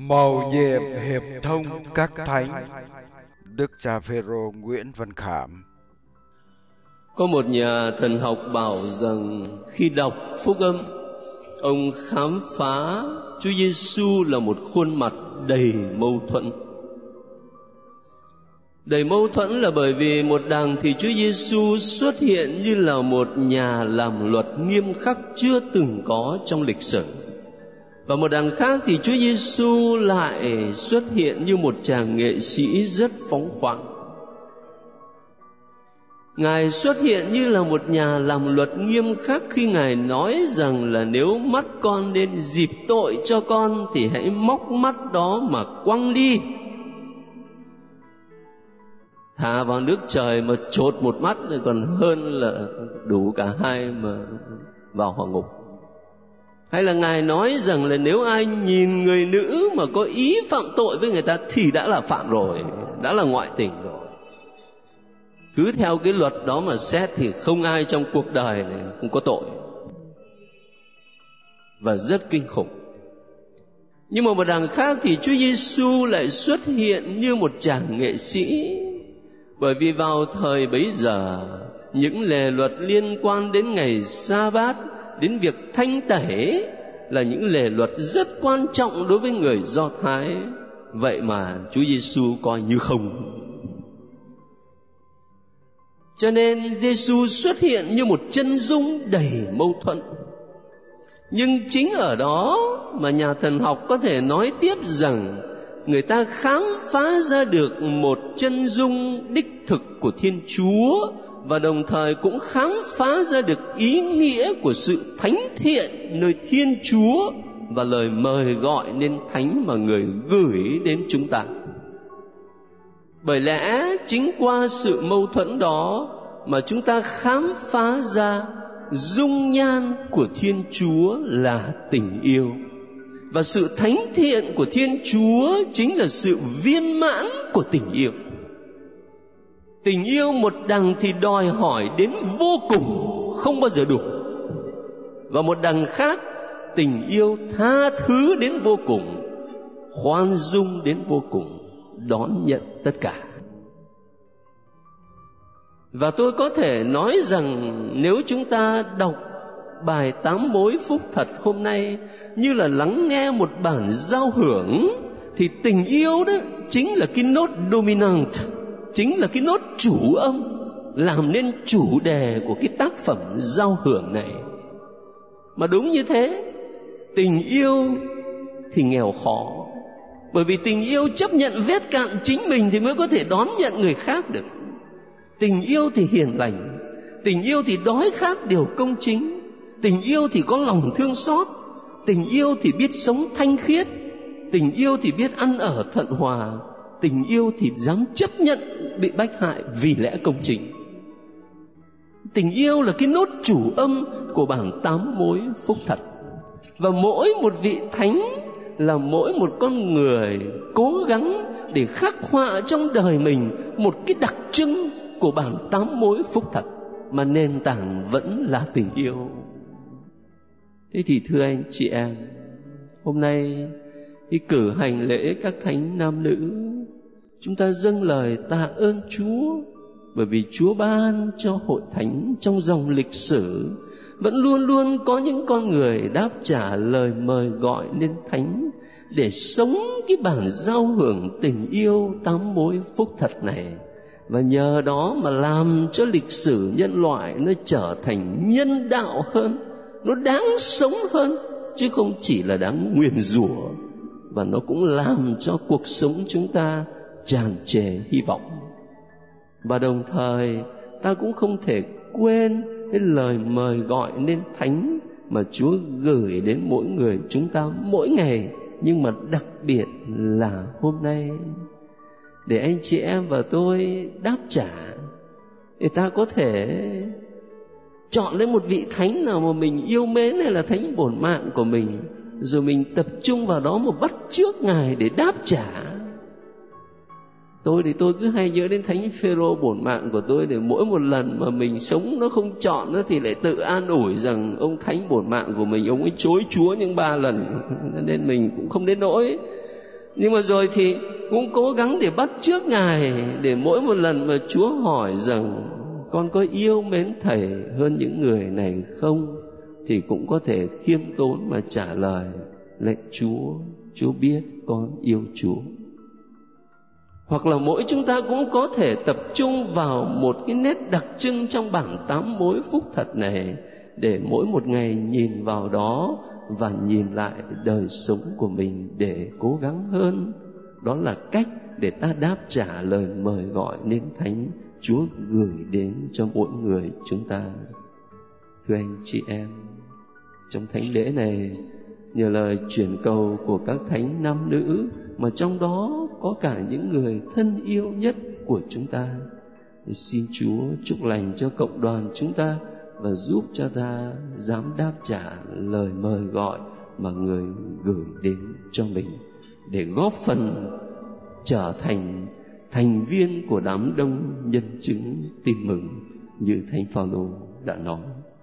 Mầu nhiệm hiệp thông các thánh. Đức cha Phêrô Nguyễn Văn Khảm. Có một nhà thần học bảo rằng khi đọc phúc âm, ông khám phá Chúa Giêsu là một khuôn mặt đầy mâu thuẫn. Đầy mâu thuẫn là bởi vì một đằng thì Chúa Giêsu xuất hiện như là một nhà làm luật nghiêm khắc chưa từng có trong lịch sử, và một đằng khác thì Chúa Giêsu lại xuất hiện như một chàng nghệ sĩ rất phóng khoáng. Ngài xuất hiện như là một nhà làm luật nghiêm khắc khi Ngài nói rằng là nếu mắt con nên dịp tội cho con thì hãy móc mắt đó mà quăng đi. Thả vào nước trời mà chột một mắt rồi còn hơn là đủ cả hai mà vào hỏa ngục. Hay là Ngài nói rằng là nếu ai nhìn người nữ mà có ý phạm tội với người ta thì đã là phạm rồi, đã là ngoại tình rồi. Cứ theo cái luật đó mà xét thì không ai trong cuộc đời này không có tội. Và rất kinh khủng. Nhưng mà một đằng khác thì Chúa Giêsu lại xuất hiện như một chàng nghệ sĩ. Bởi vì vào thời bấy giờ, những lề luật liên quan đến ngày Sa-bát, đến việc thanh tẩy là những lề luật rất quan trọng đối với người Do Thái. Vậy mà Chúa Giêsu coi như không. Cho nên Giêsu xuất hiện như một chân dung đầy mâu thuẫn. Nhưng chính ở đó mà nhà thần học có thể nói tiếp rằng người ta khám phá ra được một chân dung đích thực của Thiên Chúa, và đồng thời cũng khám phá ra được ý nghĩa của sự thánh thiện nơi Thiên Chúa và lời mời gọi nên thánh mà Người gửi đến chúng ta. Bởi lẽ chính qua sự mâu thuẫn đó mà chúng ta khám phá ra dung nhan của Thiên Chúa là tình yêu, và sự thánh thiện của Thiên Chúa chính là sự viên mãn của tình yêu. Tình yêu một đằng thì đòi hỏi đến vô cùng, không bao giờ đủ. Và một đằng khác, tình yêu tha thứ đến vô cùng, khoan dung đến vô cùng, đón nhận tất cả. Và tôi có thể nói rằng nếu chúng ta đọc bài 8 mối phúc thật hôm nay như là lắng nghe một bản giao hưởng, thì tình yêu đó chính là cái nốt dominant, chính là cái nốt chủ âm làm nên chủ đề của cái tác phẩm giao hưởng này. Mà đúng như thế, tình yêu thì nghèo khó, bởi vì tình yêu chấp nhận vết cạn chính mình thì mới có thể đón nhận người khác được. Tình yêu thì hiền lành, tình yêu thì đói khát điều công chính, tình yêu thì có lòng thương xót, tình yêu thì biết sống thanh khiết, tình yêu thì biết ăn ở thuận hòa, tình yêu thì dám chấp nhận bị bách hại vì lẽ công chính. Tình yêu là cái nốt chủ âm của bản 8 mối phúc thật. Và mỗi một vị thánh là mỗi một con người cố gắng để khắc họa trong đời mình một cái đặc trưng của bản 8 mối phúc thật, mà nền tảng vẫn là tình yêu. Thế thì thưa anh chị em, hôm nay khi cử hành lễ các thánh nam nữ, chúng ta dâng lời tạ ơn Chúa, bởi vì Chúa ban cho hội thánh trong dòng lịch sử vẫn luôn luôn có những con người đáp trả lời mời gọi nên thánh để sống cái bản giao hưởng tình yêu 8 mối phúc thật này. Và nhờ đó mà làm cho lịch sử nhân loại nó trở thành nhân đạo hơn, nó đáng sống hơn, chứ không chỉ là đáng nguyền rủa. Và nó cũng làm cho cuộc sống chúng ta tràn trề hy vọng. Và đồng thời ta cũng không thể quên cái lời mời gọi nên thánh mà Chúa gửi đến mỗi người chúng ta mỗi ngày, nhưng mà đặc biệt là hôm nay, để anh chị em và tôi đáp trả, để ta có thể chọn lấy một vị thánh nào mà mình yêu mến, hay là thánh bổn mạng của mình, rồi mình tập trung vào đó mà bắt chước Ngài để đáp trả. Tôi thì tôi cứ hay nhớ đến thánh Phêrô bổn mạng của tôi, để mỗi một lần mà mình sống nó không chọn nó thì lại tự an ủi rằng ông thánh bổn mạng của mình, ông ấy chối Chúa những 3 lần, nên mình cũng không đến nỗi. Nhưng mà rồi thì cũng cố gắng để bắt chước Ngài, để mỗi một lần mà Chúa hỏi rằng con có yêu mến Thầy hơn những người này không, thì cũng có thể khiêm tốn mà trả lời: lạy Chúa biết con yêu Chúa. Hoặc là mỗi chúng ta cũng có thể tập trung vào một cái nét đặc trưng trong bản 8 mối phúc thật này, để mỗi một ngày nhìn vào đó và nhìn lại đời sống của mình để cố gắng hơn. Đó là cách để ta đáp trả lời mời gọi nên thánh Chúa gửi đến cho mỗi người chúng ta. Thưa anh chị em, trong thánh lễ này, nhờ lời chuyển cầu của các thánh nam nữ, mà trong đó có cả những người thân yêu nhất của chúng ta, xin Chúa chúc lành cho cộng đoàn chúng ta và giúp cho ta dám đáp trả lời mời gọi mà người gửi đến cho mình, để góp phần trở thành thành viên của đám đông nhân chứng tin mừng như Thánh Phaolô đã nói.